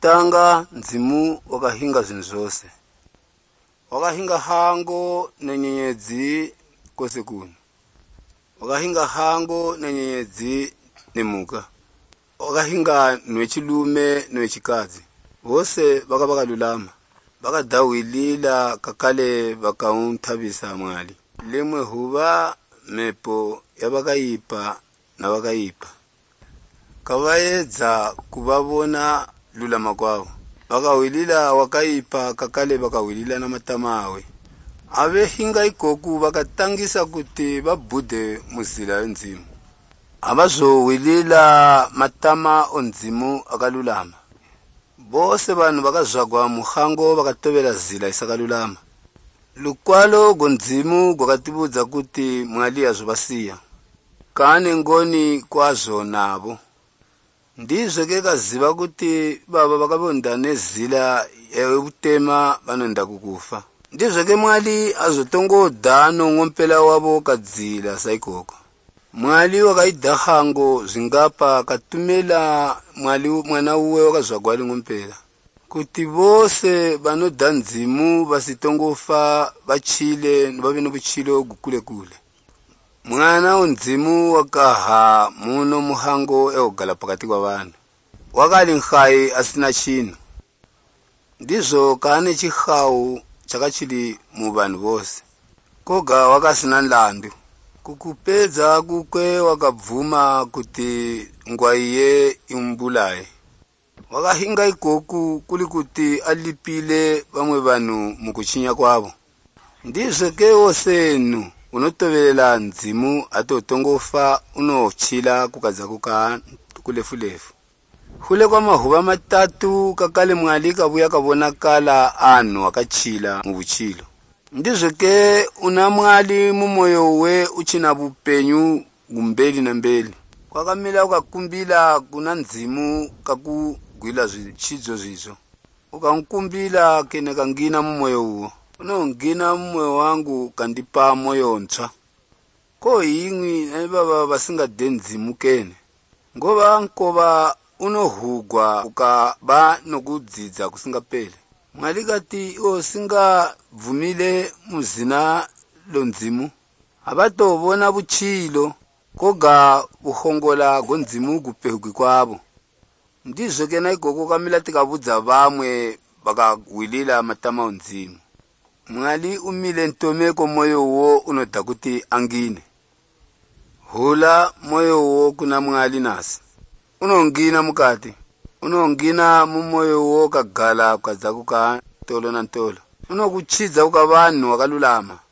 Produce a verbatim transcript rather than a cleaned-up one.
Tanga nzimu wakahinga zinzose. Wakahinga hango na nyenyezi kose kuno. Wakahinga hango na nyenyezi nemuka. Wakahinga nwechilume nwechikazi. Bose baka baka lulama. Baka dawilila kakale baka untabisa mwali. Lemwe huba mepo ya baka ipa na baka ipa. Kawaeza kubabona lulama kwao. Baka wilila wakaipa kakale baka wilila na matamawe. Abe hinga ikoku baka tangisa kuti babude muzila nzimu. Abazo wilila matama onzimu akalulama. Bose banu baka zagwa muhango baka tobela zila isakalulama. Lukwalo gonzimu gwakatibuza kuti mwali azubasiya. Kane ngoni kwazo nabo. Ndizo keka ziba kuti baba bakabonda nezila eutema banonda kukufa. Ndizo ke mwali azotongo dano ngompela wabo kadzila saikoko. Mwali wakaidahango zingapa katumela mwali mwana uwe wakazwagwali ngompela. Kuti bose banoda nzimu basitongofa bachile nbabe nobuchilo gukule kule. Mwana onzimu wakaha muno muhango eogala pakati kwa bana. Wakali nkhai asina chino. Ndizo kane chihau chakachili mu bantu bose. Koga wakasina nlandu. Kukupeza kukwe wakavuma kuti ngwaiye imbulaye. Wakahinga ikoku kuli kuti alipile bamwe banu mukuchinya kwabo. Ndizo ke osenu unotobelela nzimu atotongofa unochila kukaza kuka kulefulefu. Hule kwa mahuba matatu kakale mwali kabuya kabona kala anu akachila mubuchilo. Ndizo ke unamwali mumoyo we uchina bupenyu gumbeli na mbeli. Kwa kamila ukakumbila kuna nzimu kakugwila chizo zizo. Ukankumbila kene kangina mumoyo uo. Uno ngina mwe wangu kandipa moyo ncha. Ko ingwi na baba basinga denzi mukene. Ngoba nkoba uno hugwa ukaba nokudziza kusinga pele. Mwalikati o singa vumile muzina lonzimu. Abato bona buchilo koga buhongola gonzimu gupehugwi kwabo. Ndizo kena ikoko kamila tikabuza bamwe baka wilila matama onzimu. Mwali umile ntomeko moyo uo unotakuti angine. Hula moyo uo kuna mwali nasi. Unongina mukati. Unongina mumoyo uo kagala kaza kuka tolo na tolo. Unokuchiza ukabanu wakalulama.